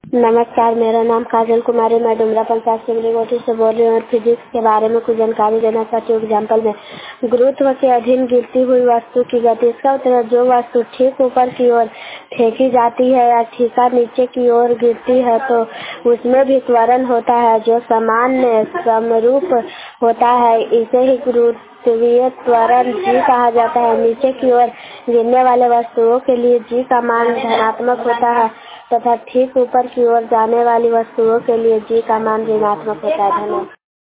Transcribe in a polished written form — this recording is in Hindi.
नमस्कार, मेरा नाम काजल कुमारी, मैं डुमरा पंचायत सिमरीगोटी से बोल रही हूँ और फिजिक्स के बारे में कुछ जानकारी देना चाहती हूँ। एग्जाम्पल में गुरुत्व के अधीन गिरती हुई वस्तु की गति। इसका उत्तर है जो वस्तु ठीक ऊपर की ओर फेंकी जाती है या ठीका नीचे की ओर गिरती है तो उसमें भी त्वरण होता है जो सामान्य समरूप होता है। इसे ही गुरुत्वीय त्वरण जी कहा जाता है। नीचे की ओर गिरने वाले वस्तुओं के लिए जी का मान धनात्मक होता है तथा ठीक ऊपर की ओर जाने वाली वस्तुओं के लिए जी का मान ऋणात्मक होता है। धन्यवाद।